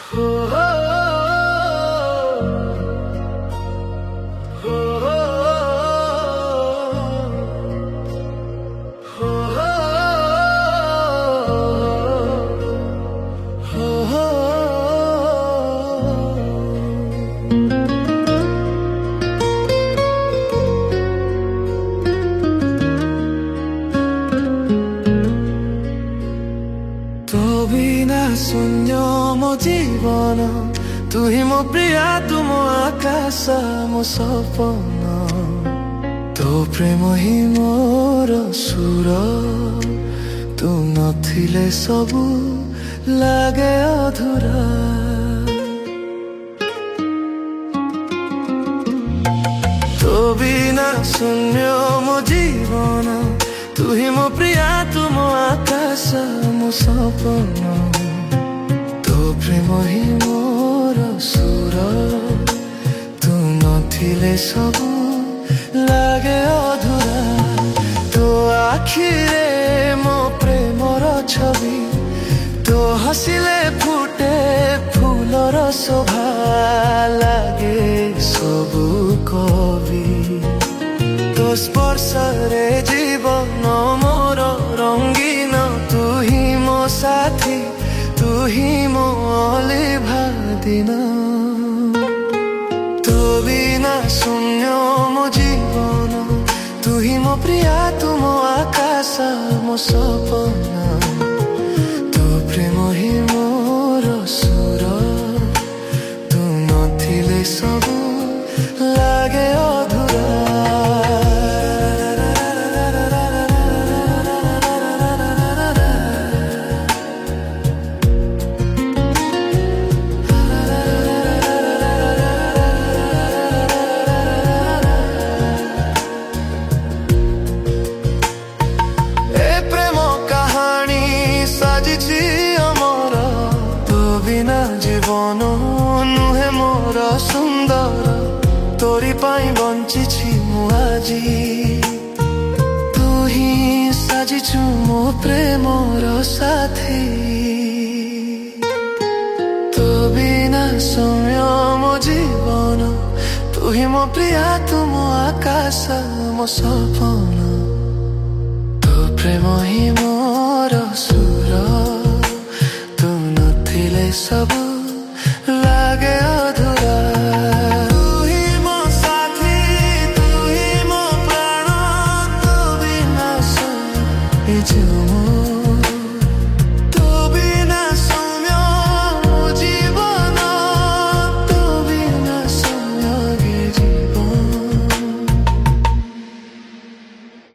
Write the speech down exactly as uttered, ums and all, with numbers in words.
हो हो हो हो हो हो। तो बिना शून्य मो जीवन, तू ही मो प्रिया, तू मो आकाश मो सपन, तो प्रेम ही मोर सुर, तू नथिले सबु लागे अधूरा। तो बिना शून्य मो जीवन, तू ही मो प्रिया, तू मो आकाश मो सपन, तो प्रेम ही मोर सुर, तू नथिले सबु लागे अधूरा। तो आखिरे मो प्रेमर छवि, तो हसिले फुटे फूलर शोभा, लागे सबु कवि। तो स्पर्शरे जीवन मोर रंगीन, तू ही मो साथी, तू ही मो अलिभा दिन। तो बिना शून्य मो जीवन, तू ही मो प्रिया, तू मो आकाश मो सपना, तो प्रेम ही मोर सुर, तू नथिले सबु लागे अधूरा। जीवन नुहे मोर सुंदर, तोरी पाई बंची मु आजी, तू ही साजिछु मो प्रेमर साथी। तो बिना समय मो जीवन, तू ही मो प्रिया, तू मो आकाश मो सपन, तो प्रेम ही मोर सुर, तू नथिले सबु